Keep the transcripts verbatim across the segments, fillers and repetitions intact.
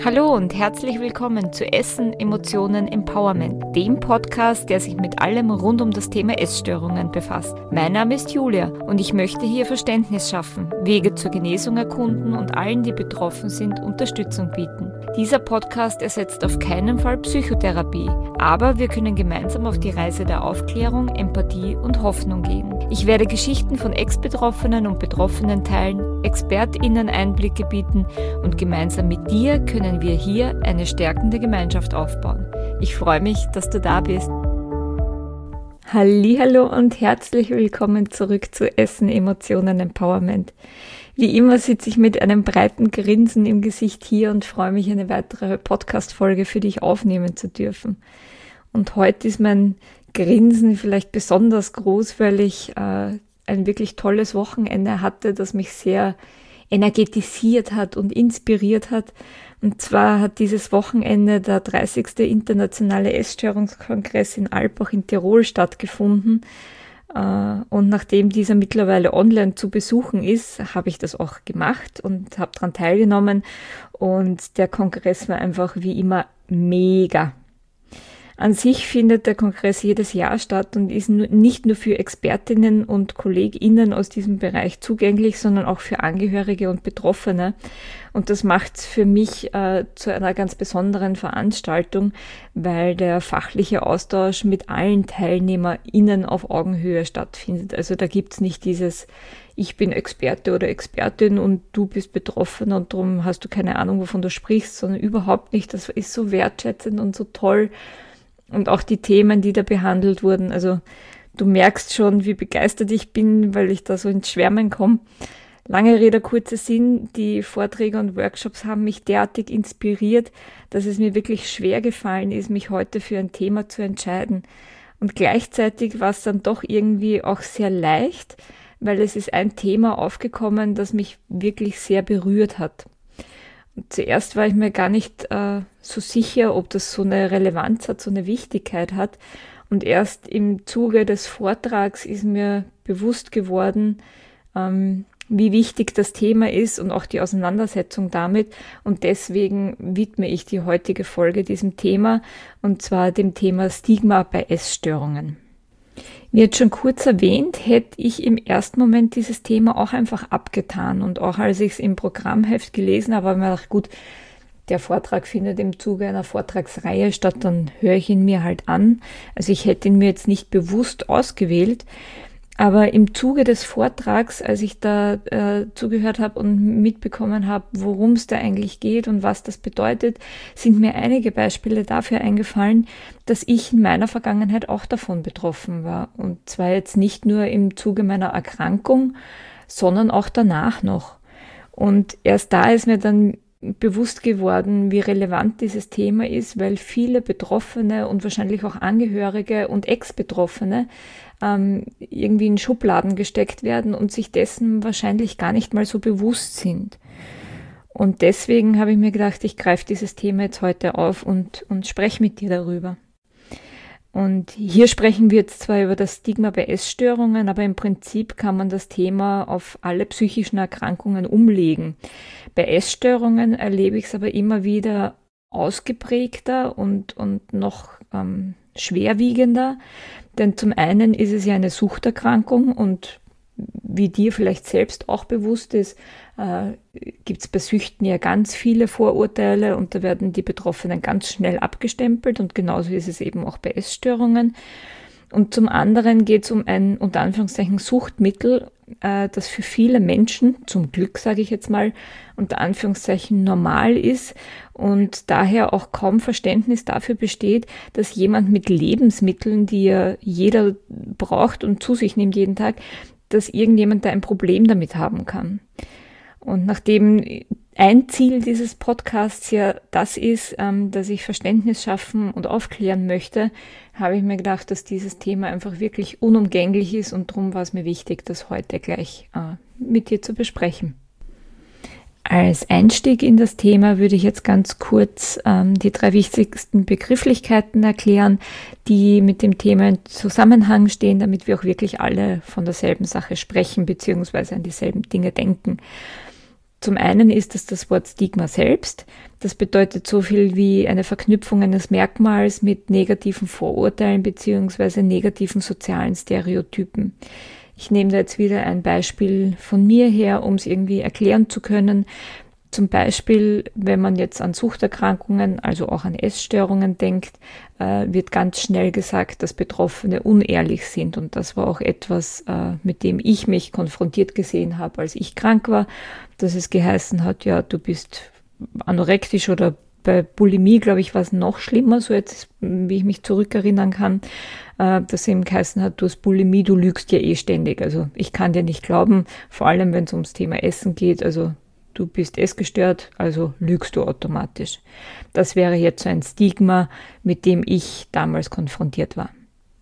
Hallo und herzlich willkommen zu Essen, Emotionen, Empowerment, dem Podcast, der sich mit allem rund um das Thema Essstörungen befasst. Mein Name ist Julia und ich möchte hier Verständnis schaffen, Wege zur Genesung erkunden und allen, die betroffen sind, Unterstützung bieten. Dieser Podcast ersetzt auf keinen Fall Psychotherapie, aber wir können gemeinsam auf die Reise der Aufklärung, Empathie und Hoffnung gehen. Ich werde Geschichten von Ex-Betroffenen und Betroffenen teilen, ExpertInnen Einblicke bieten und gemeinsam mit dir können wir hier eine stärkende Gemeinschaft aufbauen. Ich freue mich, dass du da bist. Hallihallo und herzlich willkommen zurück zu Essen, Emotionen, Empowerment. Wie immer sitze ich mit einem breiten Grinsen im Gesicht hier und freue mich, eine weitere Podcast-Folge für dich aufnehmen zu dürfen. Und heute ist mein Grinsen vielleicht besonders groß, weil ich äh, ein wirklich tolles Wochenende hatte, das mich sehr energetisiert hat und inspiriert hat. Und zwar hat dieses Wochenende der dreißigste Internationale Essstörungskongress in Alpbach in Tirol stattgefunden. Und nachdem dieser mittlerweile online zu besuchen ist, habe ich das auch gemacht und habe daran teilgenommen. Und der Kongress war einfach wie immer mega. An sich findet der Kongress jedes Jahr statt und ist nicht nur für Expertinnen und KollegInnen aus diesem Bereich zugänglich, sondern auch für Angehörige und Betroffene. Und das macht es für mich äh, zu einer ganz besonderen Veranstaltung, weil der fachliche Austausch mit allen TeilnehmerInnen auf Augenhöhe stattfindet. Also da gibt's nicht dieses, ich bin Experte oder Expertin und du bist Betroffener und darum hast du keine Ahnung, wovon du sprichst, sondern überhaupt nicht. Das ist so wertschätzend und so toll. Und auch die Themen, die da behandelt wurden. Also du merkst schon, wie begeistert ich bin, weil ich da so ins Schwärmen komme. Lange Rede, kurzer Sinn, die Vorträge und Workshops haben mich derartig inspiriert, dass es mir wirklich schwer gefallen ist, mich heute für ein Thema zu entscheiden. Und gleichzeitig war es dann doch irgendwie auch sehr leicht, weil es ist ein Thema aufgekommen, das mich wirklich sehr berührt hat. Und zuerst war ich mir gar nicht äh, so sicher, ob das so eine Relevanz hat, so eine Wichtigkeit hat. Und erst im Zuge des Vortrags ist mir bewusst geworden, ähm, wie wichtig das Thema ist und auch die Auseinandersetzung damit. Und deswegen widme ich die heutige Folge diesem Thema, und zwar dem Thema Stigma bei Essstörungen. Wie jetzt schon kurz erwähnt, hätte ich im ersten Moment dieses Thema auch einfach abgetan. Und auch als ich es im Programmheft gelesen habe, habe ich mir gedacht, gut, der Vortrag findet im Zuge einer Vortragsreihe statt, dann höre ich ihn mir halt an. Also ich hätte ihn mir jetzt nicht bewusst ausgewählt. Aber im Zuge des Vortrags, als ich da äh, zugehört habe und mitbekommen habe, worum es da eigentlich geht und was das bedeutet, sind mir einige Beispiele dafür eingefallen, dass ich in meiner Vergangenheit auch davon betroffen war. Und zwar jetzt nicht nur im Zuge meiner Erkrankung, sondern auch danach noch. Und erst da ist mir dann bewusst geworden, wie relevant dieses Thema ist, weil viele Betroffene und wahrscheinlich auch Angehörige und Ex-Betroffene ähm, irgendwie in Schubladen gesteckt werden und sich dessen wahrscheinlich gar nicht mal so bewusst sind. Und deswegen habe ich mir gedacht, ich greife dieses Thema jetzt heute auf und, und spreche mit dir darüber. Und hier sprechen wir jetzt zwar über das Stigma bei Essstörungen, aber im Prinzip kann man das Thema auf alle psychischen Erkrankungen umlegen. Bei Essstörungen erlebe ich es aber immer wieder ausgeprägter und, und noch ähm, schwerwiegender, denn zum einen ist es ja eine Suchterkrankung und wie dir vielleicht selbst auch bewusst ist, äh, gibt es bei Süchten ja ganz viele Vorurteile und da werden die Betroffenen ganz schnell abgestempelt und genauso ist es eben auch bei Essstörungen. Und zum anderen geht es um ein, unter Anführungszeichen, Suchtmittel, äh, das für viele Menschen, zum Glück sage ich jetzt mal, unter Anführungszeichen normal ist und daher auch kaum Verständnis dafür besteht, dass jemand mit Lebensmitteln, die ja jeder braucht und zu sich nimmt jeden Tag, dass irgendjemand da ein Problem damit haben kann. Und nachdem ein Ziel dieses Podcasts ja das ist, ähm, dass ich Verständnis schaffen und aufklären möchte, habe ich mir gedacht, dass dieses Thema einfach wirklich unumgänglich ist und darum war es mir wichtig, das heute gleich äh, mit dir zu besprechen. Als Einstieg in das Thema würde ich jetzt ganz kurz ähm, die drei wichtigsten Begrifflichkeiten erklären, die mit dem Thema in Zusammenhang stehen, damit wir auch wirklich alle von derselben Sache sprechen bzw. an dieselben Dinge denken. Zum einen ist es das Wort Stigma selbst. Das bedeutet so viel wie eine Verknüpfung eines Merkmals mit negativen Vorurteilen bzw. negativen sozialen Stereotypen. Ich nehme da jetzt wieder ein Beispiel von mir her, um es irgendwie erklären zu können. Zum Beispiel, wenn man jetzt an Suchterkrankungen, also auch an Essstörungen denkt, äh, wird ganz schnell gesagt, dass Betroffene unehrlich sind. Und das war auch etwas, äh, mit dem ich mich konfrontiert gesehen habe, als ich krank war, dass es geheißen hat, ja, du bist anorektisch, oder bei Bulimie, glaube ich, war es noch schlimmer, so jetzt, wie ich mich zurückerinnern kann, äh, dass eben geheißen hat, du hast Bulimie, du lügst ja eh ständig. Also ich kann dir nicht glauben, vor allem wenn es ums Thema Essen geht, also du bist essgestört, also lügst du automatisch. Das wäre jetzt so ein Stigma, mit dem ich damals konfrontiert war.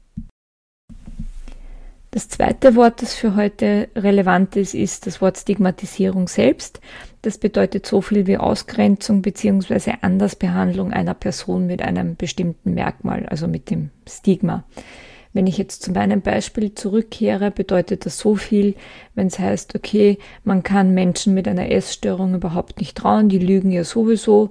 Das zweite Wort, das für heute relevant ist, ist das Wort Stigmatisierung selbst. Das bedeutet so viel wie Ausgrenzung bzw. Andersbehandlung einer Person mit einem bestimmten Merkmal, also mit dem Stigma. Wenn ich jetzt zu meinem Beispiel zurückkehre, bedeutet das so viel, wenn es heißt, okay, man kann Menschen mit einer Essstörung überhaupt nicht trauen, die lügen ja sowieso.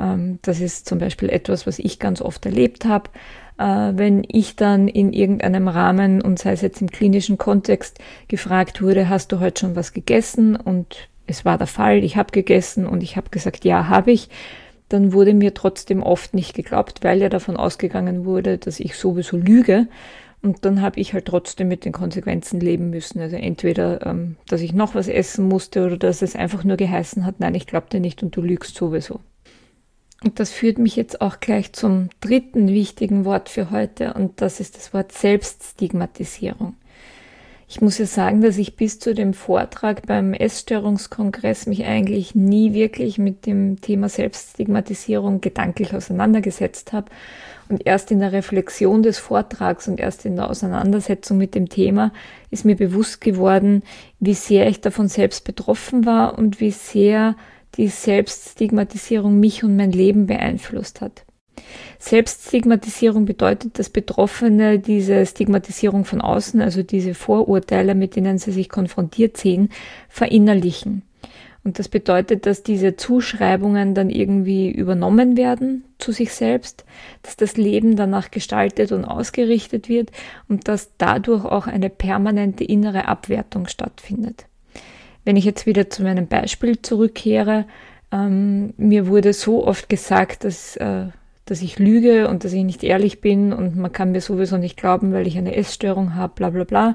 Das ist zum Beispiel etwas, was ich ganz oft erlebt habe. Wenn ich dann in irgendeinem Rahmen, und sei es jetzt im klinischen Kontext, gefragt wurde, hast du heute schon was gegessen? Und es war der Fall, ich habe gegessen und ich habe gesagt, ja, habe ich. Dann wurde mir trotzdem oft nicht geglaubt, weil ja davon ausgegangen wurde, dass ich sowieso lüge. Und dann habe ich halt trotzdem mit den Konsequenzen leben müssen. Also entweder, ähm, dass ich noch was essen musste oder dass es einfach nur geheißen hat, nein, ich glaube dir nicht und du lügst sowieso. Und das führt mich jetzt auch gleich zum dritten wichtigen Wort für heute, und das ist das Wort Selbststigmatisierung. Ich muss ja sagen, dass ich bis zu dem Vortrag beim Essstörungskongress mich eigentlich nie wirklich mit dem Thema Selbststigmatisierung gedanklich auseinandergesetzt habe. Und erst in der Reflexion des Vortrags und erst in der Auseinandersetzung mit dem Thema ist mir bewusst geworden, wie sehr ich davon selbst betroffen war und wie sehr die Selbststigmatisierung mich und mein Leben beeinflusst hat. Selbststigmatisierung bedeutet, dass Betroffene diese Stigmatisierung von außen, also diese Vorurteile, mit denen sie sich konfrontiert sehen, verinnerlichen. Und das bedeutet, dass diese Zuschreibungen dann irgendwie übernommen werden zu sich selbst, dass das Leben danach gestaltet und ausgerichtet wird und dass dadurch auch eine permanente innere Abwertung stattfindet. Wenn ich jetzt wieder zu meinem Beispiel zurückkehre, ähm, mir wurde so oft gesagt, dass, äh, dass ich lüge und dass ich nicht ehrlich bin und man kann mir sowieso nicht glauben, weil ich eine Essstörung habe, bla bla bla.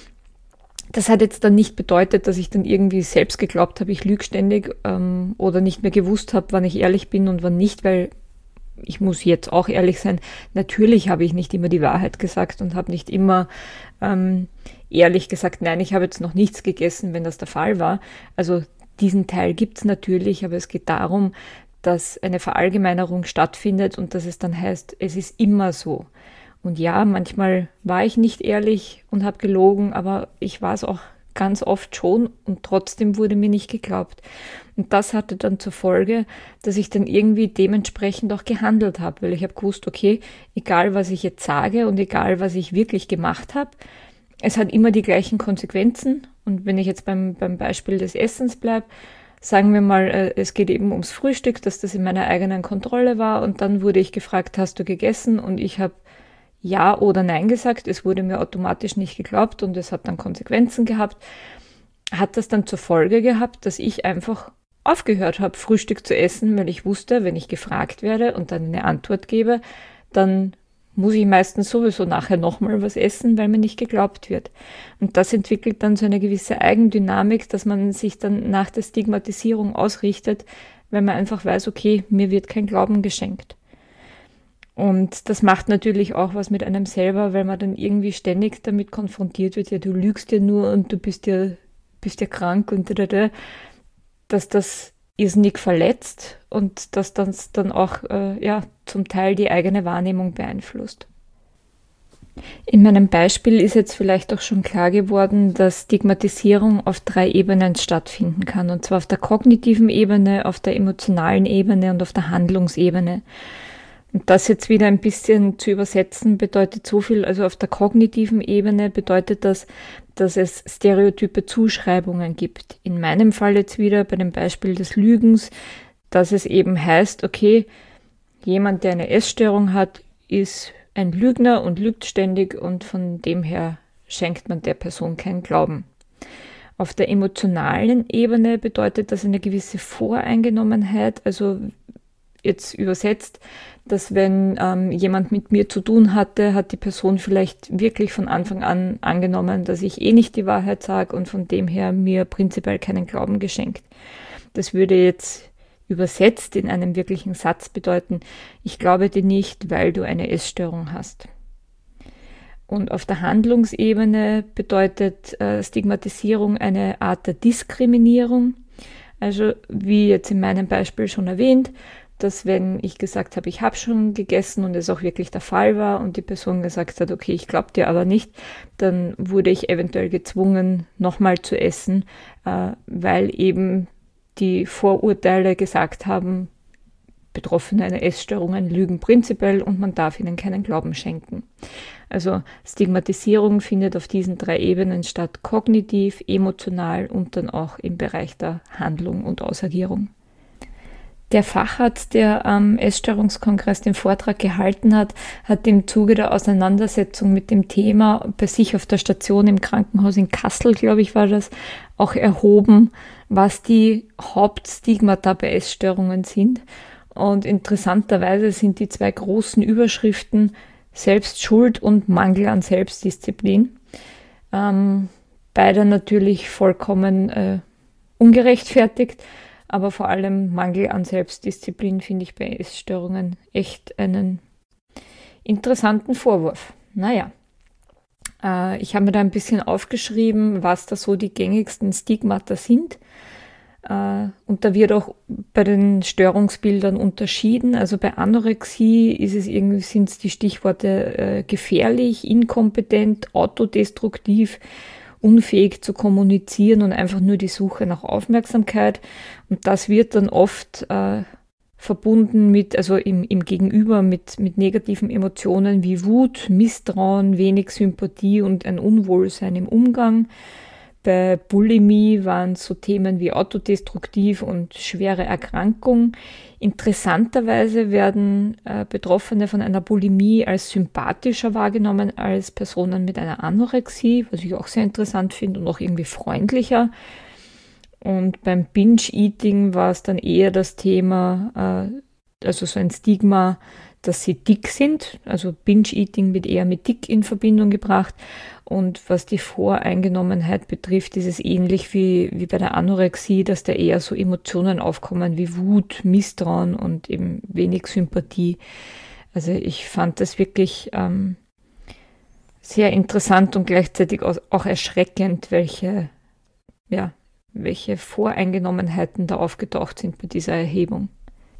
Das hat jetzt dann nicht bedeutet, dass ich dann irgendwie selbst geglaubt habe, ich lüge ständig ähm, oder nicht mehr gewusst habe, wann ich ehrlich bin und wann nicht, weil ich muss jetzt auch ehrlich sein, natürlich habe ich nicht immer die Wahrheit gesagt und habe nicht immer ähm, ehrlich gesagt, nein, ich habe jetzt noch nichts gegessen, wenn das der Fall war. Also diesen Teil gibt es natürlich, aber es geht darum, dass eine Verallgemeinerung stattfindet und dass es dann heißt, es ist immer so. Und ja, manchmal war ich nicht ehrlich und habe gelogen, aber ich war es auch ganz oft schon und trotzdem wurde mir nicht geglaubt. Und das hatte dann zur Folge, dass ich dann irgendwie dementsprechend auch gehandelt habe, weil ich habe gewusst, okay, egal was ich jetzt sage und egal was ich wirklich gemacht habe, es hat immer die gleichen Konsequenzen. Und wenn ich jetzt beim, beim Beispiel des Essens bleibe, sagen wir mal, es geht eben ums Frühstück, dass das in meiner eigenen Kontrolle war und dann wurde ich gefragt, hast du gegessen? Und ich habe ja oder nein gesagt, es wurde mir automatisch nicht geglaubt und es hat dann Konsequenzen gehabt, hat das dann zur Folge gehabt, dass ich einfach aufgehört habe, Frühstück zu essen, weil ich wusste, wenn ich gefragt werde und dann eine Antwort gebe, dann muss ich meistens sowieso nachher nochmal was essen, weil mir nicht geglaubt wird. Und das entwickelt dann so eine gewisse Eigendynamik, dass man sich dann nach der Stigmatisierung ausrichtet, weil man einfach weiß, okay, mir wird kein Glauben geschenkt. Und das macht natürlich auch was mit einem selber, weil man dann irgendwie ständig damit konfrontiert wird, ja, du lügst ja nur und du bist ja, bist ja krank und da, da, da, dass das irrsinnig verletzt und dass das dann auch äh, ja, zum Teil die eigene Wahrnehmung beeinflusst. In meinem Beispiel ist jetzt vielleicht auch schon klar geworden, dass Stigmatisierung auf drei Ebenen stattfinden kann, und zwar auf der kognitiven Ebene, auf der emotionalen Ebene und auf der Handlungsebene. Und das jetzt wieder ein bisschen zu übersetzen bedeutet so viel, also auf der kognitiven Ebene bedeutet das, dass es stereotype Zuschreibungen gibt. In meinem Fall jetzt wieder bei dem Beispiel des Lügens, dass es eben heißt, okay, jemand, der eine Essstörung hat, ist ein Lügner und lügt ständig und von dem her schenkt man der Person keinen Glauben. Auf der emotionalen Ebene bedeutet das eine gewisse Voreingenommenheit, also jetzt übersetzt, dass wenn ähm, jemand mit mir zu tun hatte, hat die Person vielleicht wirklich von Anfang an angenommen, dass ich eh nicht die Wahrheit sage und von dem her mir prinzipiell keinen Glauben geschenkt. Das würde jetzt übersetzt in einem wirklichen Satz bedeuten, ich glaube dir nicht, weil du eine Essstörung hast. Und auf der Handlungsebene bedeutet äh, Stigmatisierung eine Art der Diskriminierung. Also wie jetzt in meinem Beispiel schon erwähnt, dass wenn ich gesagt habe, ich habe schon gegessen und es auch wirklich der Fall war und die Person gesagt hat, okay, ich glaube dir aber nicht, dann wurde ich eventuell gezwungen, nochmal zu essen, äh, weil eben die Vorurteile gesagt haben, Betroffene einer Essstörungen lügen prinzipiell und man darf ihnen keinen Glauben schenken. Also Stigmatisierung findet auf diesen drei Ebenen statt, kognitiv, emotional und dann auch im Bereich der Handlung und Ausagierung. Der Facharzt, der am Essstörungskongress den Vortrag gehalten hat, hat im Zuge der Auseinandersetzung mit dem Thema bei sich auf der Station im Krankenhaus in Kassel, glaube ich, war das, auch erhoben, was die Hauptstigmata bei Essstörungen sind. Und interessanterweise sind die zwei großen Überschriften Selbstschuld und Mangel an Selbstdisziplin. Ähm, beide natürlich vollkommen äh, ungerechtfertigt, aber vor allem Mangel an Selbstdisziplin finde ich bei Essstörungen echt einen interessanten Vorwurf. Naja, äh, ich habe mir da ein bisschen aufgeschrieben, was da so die gängigsten Stigmata sind. Uh, und da wird auch bei den Störungsbildern unterschieden. Also bei Anorexie ist es irgendwie, sind es die Stichworte äh, gefährlich, inkompetent, autodestruktiv, unfähig zu kommunizieren und einfach nur die Suche nach Aufmerksamkeit. Und das wird dann oft äh, verbunden mit, also im, im Gegenüber mit, mit negativen Emotionen wie Wut, Misstrauen, wenig Sympathie und ein Unwohlsein im Umgang. Bei Bulimie waren so Themen wie autodestruktiv und schwere Erkrankung. Interessanterweise werden äh, Betroffene von einer Bulimie als sympathischer wahrgenommen als Personen mit einer Anorexie, was ich auch sehr interessant finde und auch irgendwie freundlicher. Und beim Binge-Eating war es dann eher das Thema, äh, also so ein Stigma, dass sie dick sind. Also Binge-Eating wird eher mit dick in Verbindung gebracht. Und was die Voreingenommenheit betrifft, ist es ähnlich wie, wie bei der Anorexie, dass da eher so Emotionen aufkommen wie Wut, Misstrauen und eben wenig Sympathie. Also ich fand das wirklich ähm, sehr interessant und gleichzeitig auch erschreckend, welche, ja, welche Voreingenommenheiten da aufgetaucht sind bei dieser Erhebung.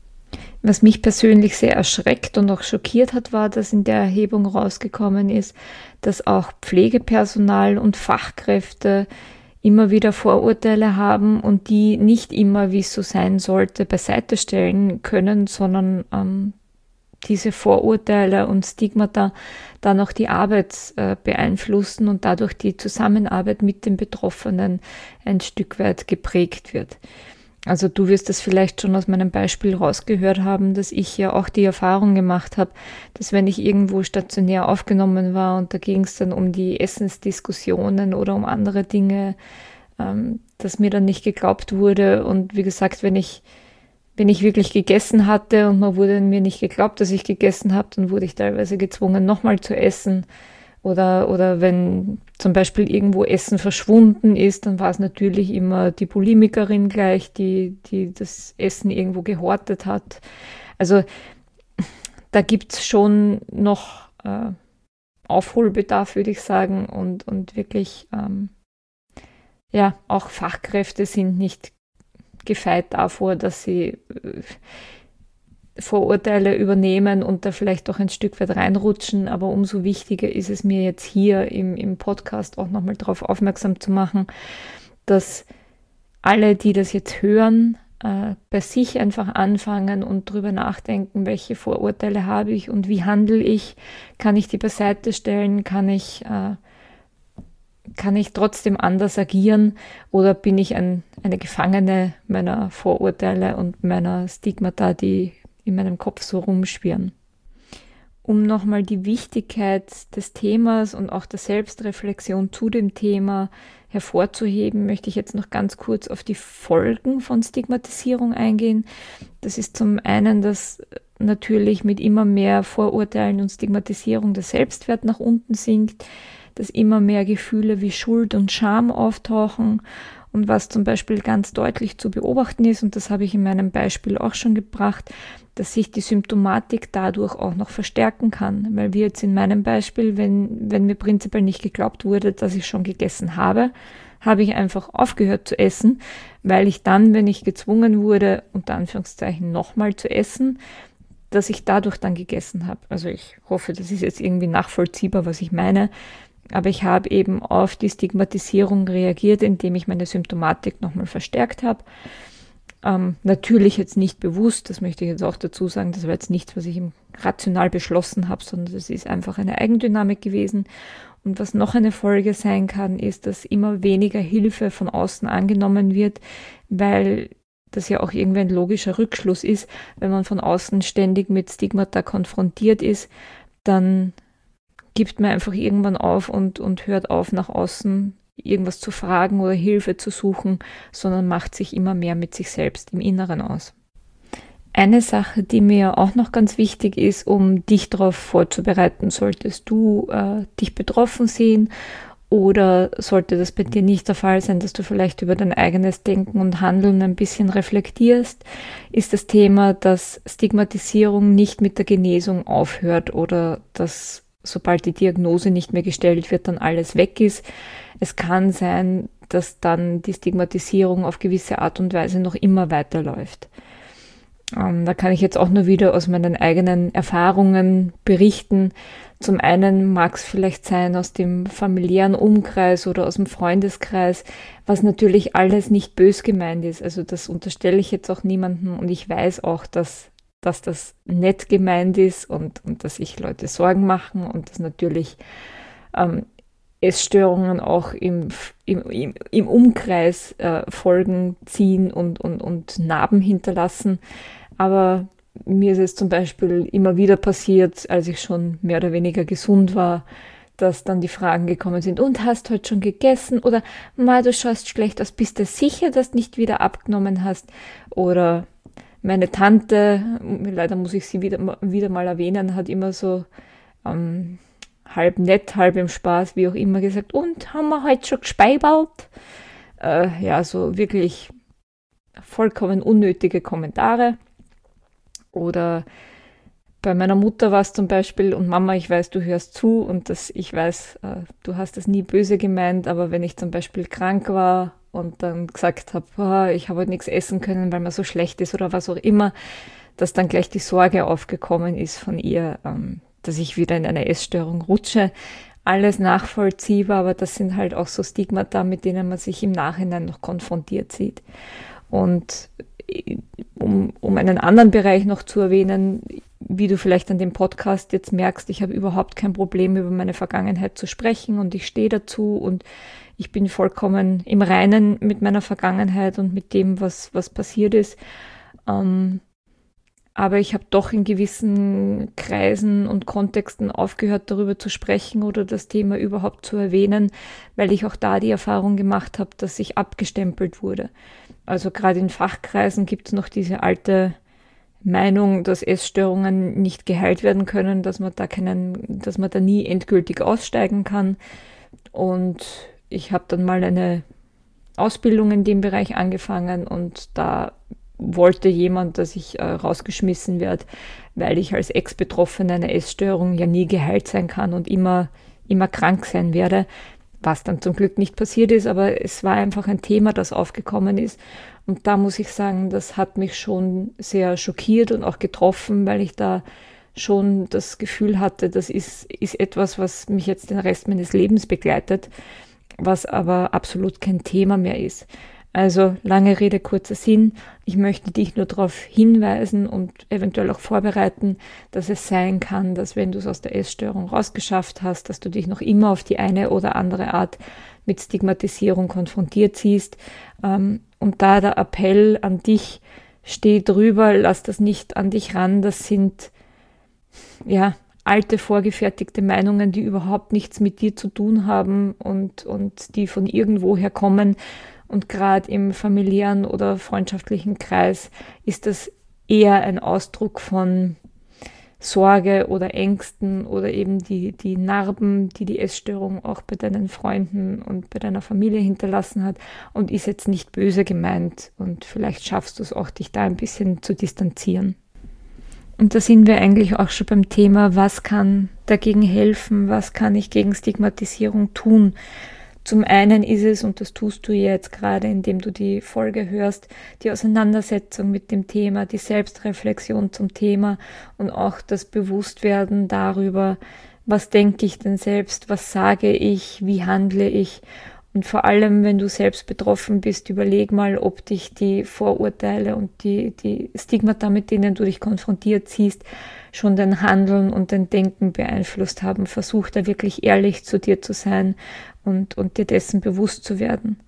Was mich persönlich sehr erschreckt und auch schockiert hat, war, dass in der Erhebung rausgekommen ist, dass auch Pflegepersonal und Fachkräfte immer wieder Vorurteile haben und die nicht immer, wie es so sein sollte, beiseite stellen können, sondern ähm, diese Vorurteile und Stigmata dann auch die Arbeit äh, beeinflussen und dadurch die Zusammenarbeit mit den Betroffenen ein Stück weit geprägt wird. Also du wirst das vielleicht schon aus meinem Beispiel rausgehört haben, dass ich ja auch die Erfahrung gemacht habe, dass wenn ich irgendwo stationär aufgenommen war und da ging es dann um die Essensdiskussionen oder um andere Dinge, ähm, dass mir dann nicht geglaubt wurde. Und wie gesagt, wenn ich, wenn ich wirklich gegessen hatte und man wurde mir nicht geglaubt, dass ich gegessen habe, dann wurde ich teilweise gezwungen, nochmal zu essen. Oder, oder wenn zum Beispiel irgendwo Essen verschwunden ist, dann war es natürlich immer die Bulimikerin gleich, die, die das Essen irgendwo gehortet hat. Also da gibt es schon noch äh, Aufholbedarf, würde ich sagen. Und, und wirklich, ähm, ja, auch Fachkräfte sind nicht gefeit davor, dass sie äh, Vorurteile übernehmen und da vielleicht auch ein Stück weit reinrutschen, aber umso wichtiger ist es mir jetzt hier im, im Podcast auch nochmal darauf aufmerksam zu machen, dass alle, die das jetzt hören, äh, bei sich einfach anfangen und drüber nachdenken, welche Vorurteile habe ich und wie handle ich, kann ich die beiseite stellen, kann ich, äh, kann ich trotzdem anders agieren oder bin ich ein, eine Gefangene meiner Vorurteile und meiner Stigmata, die in meinem Kopf so rumschwirren. Um nochmal die Wichtigkeit des Themas und auch der Selbstreflexion zu dem Thema hervorzuheben, möchte ich jetzt noch ganz kurz auf die Folgen von Stigmatisierung eingehen. Das ist zum einen, dass natürlich mit immer mehr Vorurteilen und Stigmatisierung der Selbstwert nach unten sinkt, dass immer mehr Gefühle wie Schuld und Scham auftauchen. Und was zum Beispiel ganz deutlich zu beobachten ist, und das habe ich in meinem Beispiel auch schon gebracht, dass sich die Symptomatik dadurch auch noch verstärken kann. Weil wie jetzt in meinem Beispiel, wenn, wenn mir prinzipiell nicht geglaubt wurde, dass ich schon gegessen habe, habe ich einfach aufgehört zu essen, weil ich dann, wenn ich gezwungen wurde, unter Anführungszeichen nochmal zu essen, dass ich dadurch dann gegessen habe. Also ich hoffe, das ist jetzt irgendwie nachvollziehbar, was ich meine. Aber ich habe eben auf die Stigmatisierung reagiert, indem ich meine Symptomatik nochmal verstärkt habe. Ähm, natürlich jetzt nicht bewusst, das möchte ich jetzt auch dazu sagen, das war jetzt nichts, was ich rational beschlossen habe, sondern das ist einfach eine Eigendynamik gewesen. Und was noch eine Folge sein kann, ist, dass immer weniger Hilfe von außen angenommen wird, weil das ja auch irgendwie ein logischer Rückschluss ist, wenn man von außen ständig mit Stigmata konfrontiert ist, dann gibt man einfach irgendwann auf und, und hört auf, nach außen irgendwas zu fragen oder Hilfe zu suchen, sondern macht sich immer mehr mit sich selbst im Inneren aus. Eine Sache, die mir auch noch ganz wichtig ist, um dich darauf vorzubereiten, solltest du äh, dich betroffen sehen oder sollte das bei dir nicht der Fall sein, dass du vielleicht über dein eigenes Denken und Handeln ein bisschen reflektierst, ist das Thema, dass Stigmatisierung nicht mit der Genesung aufhört oder dass sobald die Diagnose nicht mehr gestellt wird, dann alles weg ist. Es kann sein, dass dann die Stigmatisierung auf gewisse Art und Weise noch immer weiterläuft. Ähm, da kann ich jetzt auch nur wieder aus meinen eigenen Erfahrungen berichten. Zum einen mag es vielleicht sein aus dem familiären Umkreis oder aus dem Freundeskreis, was natürlich alles nicht bös gemeint ist. Also das unterstelle ich jetzt auch niemandem und ich weiß auch, dass dass das nett gemeint ist und, und dass sich Leute Sorgen machen und dass natürlich ähm, Essstörungen auch im, im, im, im Umkreis äh, Folgen ziehen und, und, und Narben hinterlassen. Aber mir ist es zum Beispiel immer wieder passiert, als ich schon mehr oder weniger gesund war, dass dann die Fragen gekommen sind, und hast du heute schon gegessen? Oder, Ma, du schaust schlecht aus, bist du sicher, dass du nicht wieder abgenommen hast? Oder meine Tante, leider muss ich sie wieder, wieder mal erwähnen, hat immer so ähm, halb nett, halb im Spaß, wie auch immer gesagt, und haben wir heute schon gespeibelt? Äh, ja, so wirklich vollkommen unnötige Kommentare. Oder bei meiner Mutter war es zum Beispiel, und Mama, ich weiß, du hörst zu und das, ich weiß, äh, du hast das nie böse gemeint, aber wenn ich zum Beispiel krank war und dann gesagt habe, oh, ich habe heute nichts essen können, weil mir so schlecht ist oder was auch immer, dass dann gleich die Sorge aufgekommen ist von ihr, ähm, dass ich wieder in eine Essstörung rutsche. Alles nachvollziehbar, aber das sind halt auch so Stigmata, mit denen man sich im Nachhinein noch konfrontiert sieht. Und um, um einen anderen Bereich noch zu erwähnen, wie du vielleicht an dem Podcast jetzt merkst, ich habe überhaupt kein Problem, über meine Vergangenheit zu sprechen und ich stehe dazu und ich bin vollkommen im Reinen mit meiner Vergangenheit und mit dem, was, was passiert ist. Ähm, aber ich habe doch in gewissen Kreisen und Kontexten aufgehört, darüber zu sprechen oder das Thema überhaupt zu erwähnen, weil ich auch da die Erfahrung gemacht habe, dass ich abgestempelt wurde. Also gerade in Fachkreisen gibt es noch diese alte Meinung, dass Essstörungen nicht geheilt werden können, dass man da keinen, dass man da nie endgültig aussteigen kann. Und ich habe dann mal eine Ausbildung in dem Bereich angefangen und da wollte jemand, dass ich äh, rausgeschmissen werde, weil ich als Ex-Betroffene einer Essstörung ja nie geheilt sein kann und immer, immer krank sein werde, was dann zum Glück nicht passiert ist, aber es war einfach ein Thema, das aufgekommen ist. Und da muss ich sagen, das hat mich schon sehr schockiert und auch getroffen, weil ich da schon das Gefühl hatte, das ist, ist etwas, was mich jetzt den Rest meines Lebens begleitet, was aber absolut kein Thema mehr ist. Also lange Rede, kurzer Sinn. Ich möchte dich nur darauf hinweisen und eventuell auch vorbereiten, dass es sein kann, dass wenn du es aus der Essstörung rausgeschafft hast, dass du dich noch immer auf die eine oder andere Art mit Stigmatisierung konfrontiert siehst. Und da der Appell an dich, steh drüber, lass das nicht an dich ran. Das sind ja alte, vorgefertigte Meinungen, die überhaupt nichts mit dir zu tun haben und, und die von irgendwoher kommen. Und gerade im familiären oder freundschaftlichen Kreis ist das eher ein Ausdruck von Sorge oder Ängsten oder eben die, die Narben, die die Essstörung auch bei deinen Freunden und bei deiner Familie hinterlassen hat, und ist jetzt nicht böse gemeint, und vielleicht schaffst du es auch, dich da ein bisschen zu distanzieren. Und da sind wir eigentlich auch schon beim Thema, was kann dagegen helfen, was kann ich gegen Stigmatisierung tun. Zum einen ist es, und das tust du jetzt gerade, indem du die Folge hörst, die Auseinandersetzung mit dem Thema, die Selbstreflexion zum Thema und auch das Bewusstwerden darüber, was denke ich denn selbst, was sage ich, wie handle ich. Und vor allem, wenn du selbst betroffen bist, überleg mal, ob dich die Vorurteile und die, die Stigmata, mit denen du dich konfrontiert siehst, schon dein Handeln und dein Denken beeinflusst haben. Versuch da wirklich ehrlich zu dir zu sein und, und dir dessen bewusst zu werden.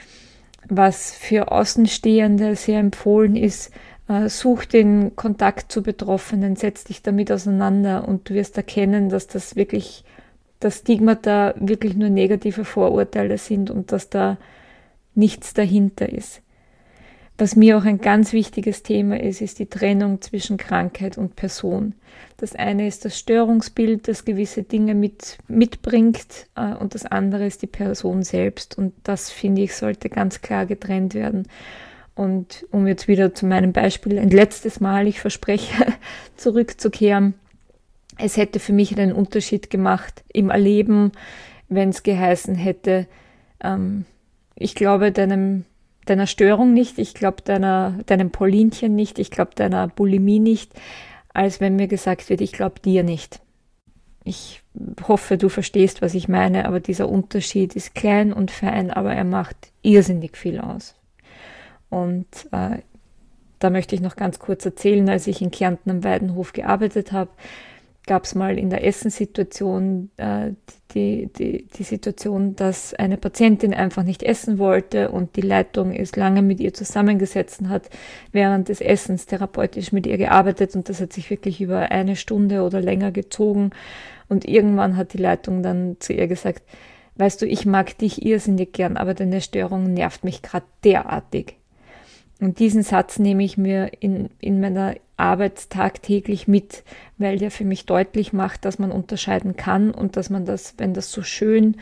Was für Außenstehende sehr empfohlen ist, äh, such den Kontakt zu Betroffenen, setz dich damit auseinander und du wirst erkennen, dass das wirklich dass Stigmata wirklich nur negative Vorurteile sind und dass da nichts dahinter ist. Was mir auch ein ganz wichtiges Thema ist, ist die Trennung zwischen Krankheit und Person. Das eine ist das Störungsbild, das gewisse Dinge mit, mitbringt, äh, und das andere ist die Person selbst. Und das, finde ich, sollte ganz klar getrennt werden. Und um jetzt wieder zu meinem Beispiel ein letztes Mal, ich verspreche, zurückzukehren, es hätte für mich einen Unterschied gemacht im Erleben, wenn es geheißen hätte, ähm, ich glaube deinem, deiner Störung nicht, ich glaube deiner, deinem Paulinchen nicht, ich glaube deiner Bulimie nicht, als wenn mir gesagt wird, ich glaube dir nicht. Ich hoffe, du verstehst, was ich meine, aber dieser Unterschied ist klein und fein, aber er macht irrsinnig viel aus. Und äh, da möchte ich noch ganz kurz erzählen, als ich in Kärnten am Weidenhof gearbeitet habe, gab es mal in der Essenssituation äh, die, die, die Situation, dass eine Patientin einfach nicht essen wollte und die Leitung ist lange mit ihr zusammengesetzt und hat während des Essens therapeutisch mit ihr gearbeitet, und das hat sich wirklich über eine Stunde oder länger gezogen, und irgendwann hat die Leitung dann zu ihr gesagt, weißt du, ich mag dich irrsinnig gern, aber deine Störung nervt mich gerade derartig. Und diesen Satz nehme ich mir in, in meiner Arbeit tagtäglich mit, weil der für mich deutlich macht, dass man unterscheiden kann und dass man das, wenn das so schön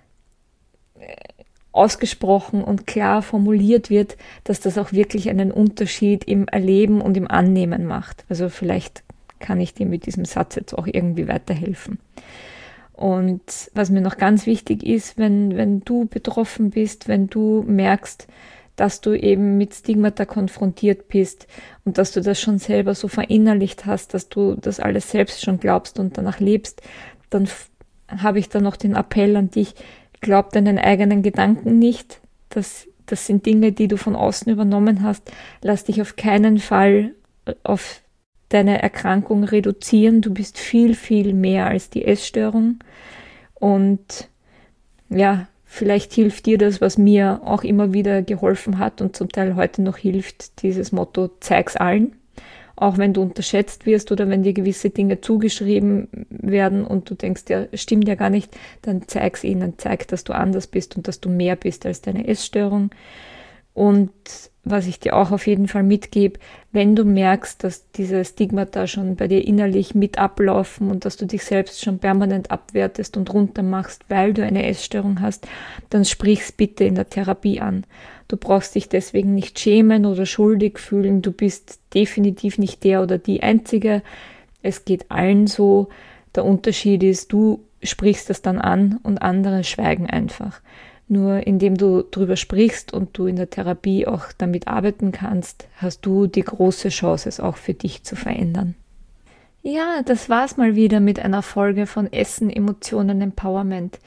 ausgesprochen und klar formuliert wird, dass das auch wirklich einen Unterschied im Erleben und im Annehmen macht. Also vielleicht kann ich dir mit diesem Satz jetzt auch irgendwie weiterhelfen. Und was mir noch ganz wichtig ist, wenn, wenn du betroffen bist, wenn du merkst, dass du eben mit Stigmata konfrontiert bist und dass du das schon selber so verinnerlicht hast, dass du das alles selbst schon glaubst und danach lebst, dann f- habe ich da noch den Appell an dich, glaub deinen eigenen Gedanken nicht. Das, das sind Dinge, die du von außen übernommen hast. Lass dich auf keinen Fall auf deine Erkrankung reduzieren. Du bist viel, viel mehr als die Essstörung. Und ja, vielleicht hilft dir das, was mir auch immer wieder geholfen hat und zum Teil heute noch hilft, dieses Motto, zeig's allen. Auch wenn du unterschätzt wirst oder wenn dir gewisse Dinge zugeschrieben werden und du denkst, ja, stimmt ja gar nicht, dann zeig's ihnen, zeig, dass du anders bist und dass du mehr bist als deine Essstörung. Und was ich dir auch auf jeden Fall mitgebe, wenn du merkst, dass diese Stigmata schon bei dir innerlich mit ablaufen und dass du dich selbst schon permanent abwertest und runtermachst, weil du eine Essstörung hast, dann sprich's bitte in der Therapie an. Du brauchst dich deswegen nicht schämen oder schuldig fühlen. Du bist definitiv nicht der oder die Einzige. Es geht allen so. Der Unterschied ist, du sprichst das dann an und andere schweigen einfach. Nur indem du drüber sprichst und du in der Therapie auch damit arbeiten kannst, hast du die große Chance, es auch für dich zu verändern. Ja, das war's mal wieder mit einer Folge von Essen, Emotionen, Empowerment.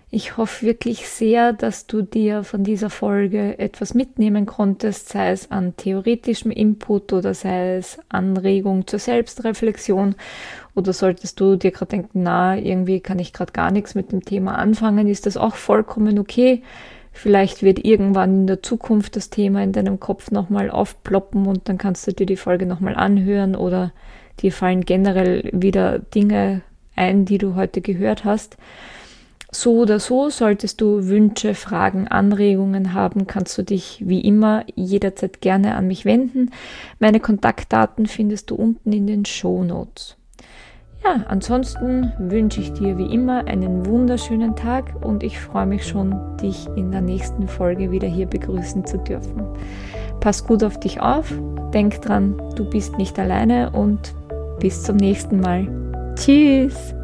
Ich hoffe wirklich sehr, dass du dir von dieser Folge etwas mitnehmen konntest, sei es an theoretischem Input oder sei es Anregung zur Selbstreflexion. Oder solltest du dir gerade denken, na, irgendwie kann ich gerade gar nichts mit dem Thema anfangen, ist das auch vollkommen okay. Vielleicht wird irgendwann in der Zukunft das Thema in deinem Kopf nochmal aufploppen und dann kannst du dir die Folge nochmal anhören oder dir fallen generell wieder Dinge ein, die du heute gehört hast. So oder so, solltest du Wünsche, Fragen, Anregungen haben, kannst du dich wie immer jederzeit gerne an mich wenden. Meine Kontaktdaten findest du unten in den Shownotes. Ja, ansonsten wünsche ich dir wie immer einen wunderschönen Tag und ich freue mich schon, dich in der nächsten Folge wieder hier begrüßen zu dürfen. Pass gut auf dich auf, denk dran, du bist nicht alleine und bis zum nächsten Mal. Tschüss!